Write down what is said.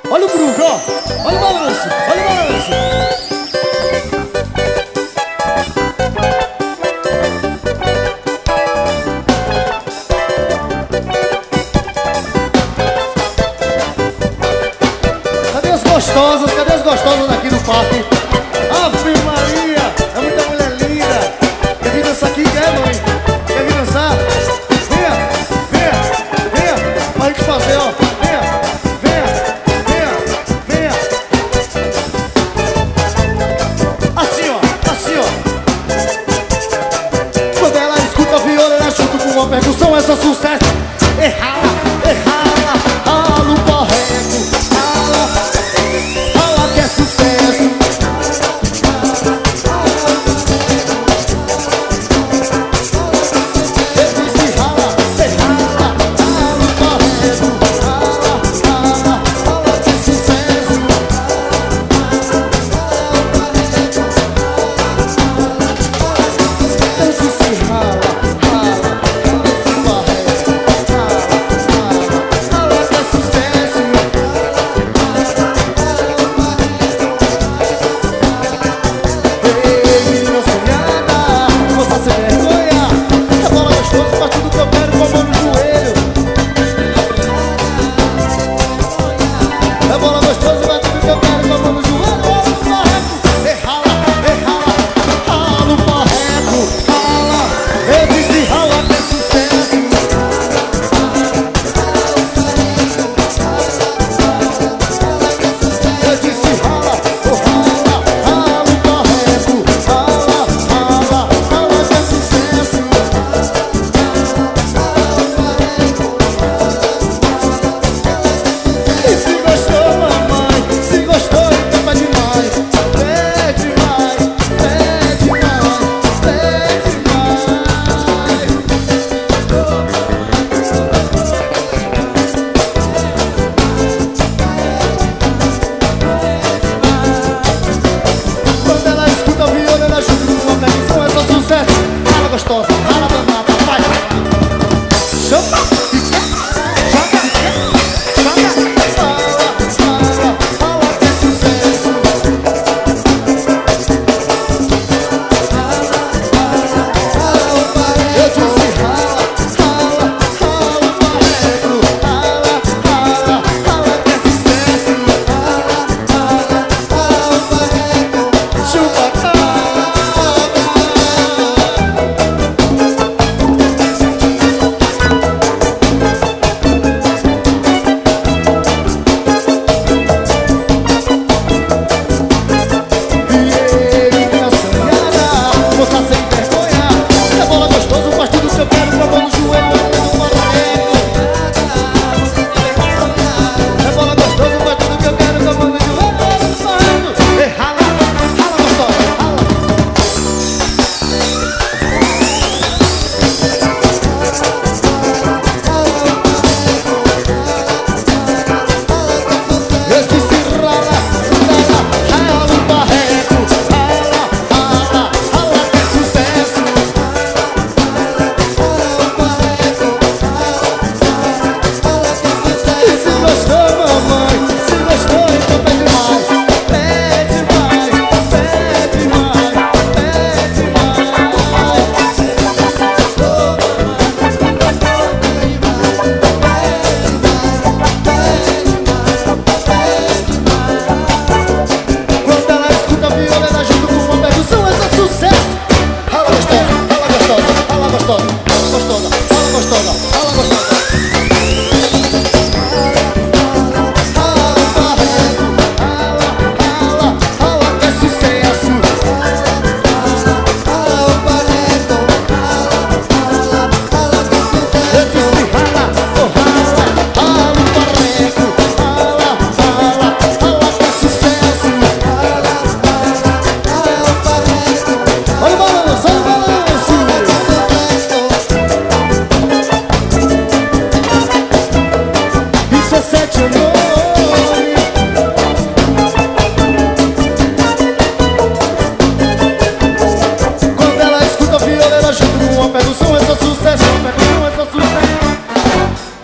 Olha o groove, ó. Olha o balanço, olha o balanço. Cadê as gostosas? Cadê as gostosas daqui do parque? Ave Maria, é muita mulher linda. Quer vir dançar aqui? Quer, mãe? Quer vir dançar? Venha, venha, venha. Pra gente fazer, ó. Venha, venha, venha, venha. Assim, ó, assim, ó. Quando ela escuta a viola, ela junto com uma percussão, é só sucesso. Errala, errala, rala o porrego. Rala, rala que é sucesso. Gostosa, rala danada, vai, chama, joga, fala que é sucesso. Eu disse rala, rala que é sucesso. Chupa. Such a